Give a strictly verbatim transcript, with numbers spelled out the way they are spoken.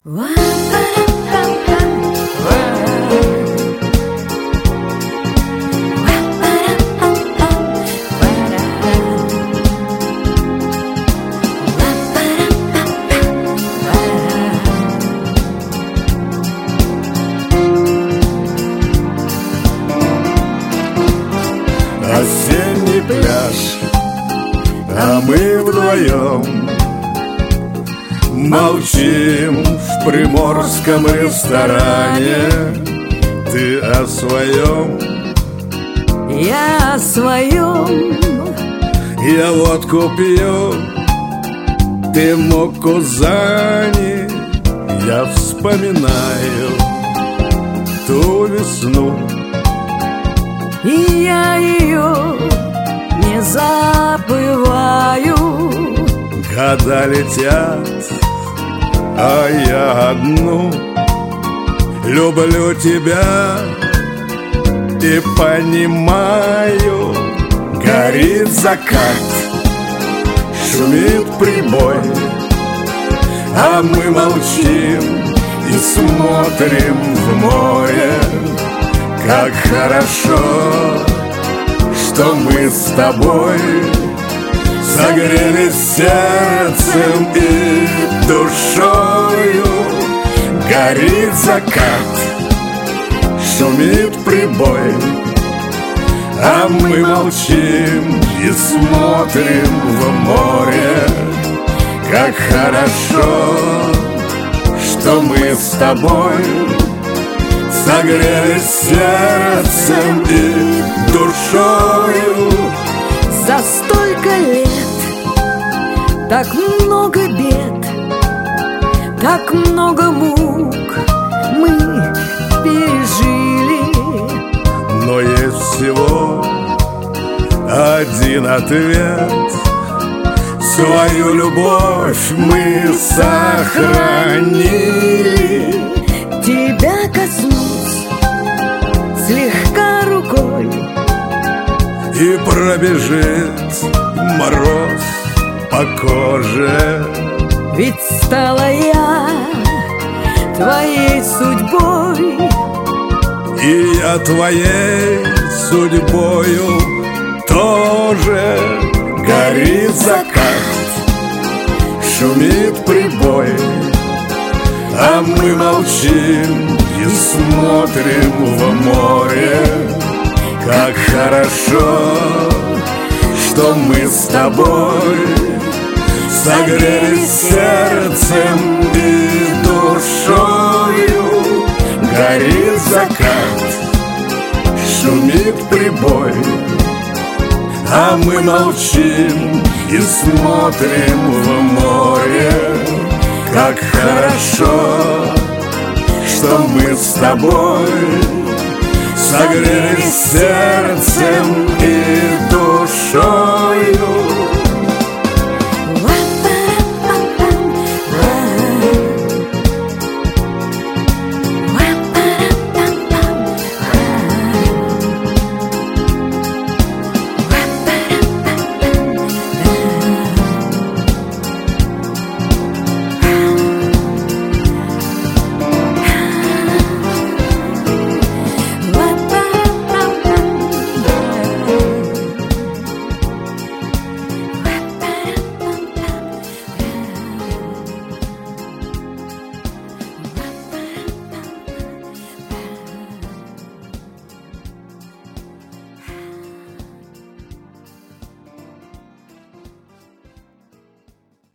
Осенний пляж, а мы вдвоем молчим в приморском ресторане. Ты о своем, я о своем. я водку пью, ты муку Зани. Я вспоминаю ту весну, и я ее не забываю. года летят, а я одну люблю тебя и понимаю. Горит закат, шумит прибой, а мы молчим и смотрим в море. Как хорошо, что мы с тобой согрелись сердцем и душою. Горит закат, шумит прибой, а мы молчим и смотрим в море. Как хорошо, что мы с тобой согрелись сердцем и душою. За столько лет так много бед, так много мук мы пережили. Но есть всего один ответ: свою любовь мы сохранили. Тебя коснусь слегка рукой, и пробежит мороз по коже. ведь стала я твоей судьбой, и я твоей судьбою тоже. Горит закат, шумит прибой, а мы молчим и смотрим в море. Как хорошо, что мы с тобой согрелись сердцем и душою. Горит закат, шумит прибой, а мы молчим и смотрим в море. Как хорошо, что мы с тобой согрелись сердцем и душою.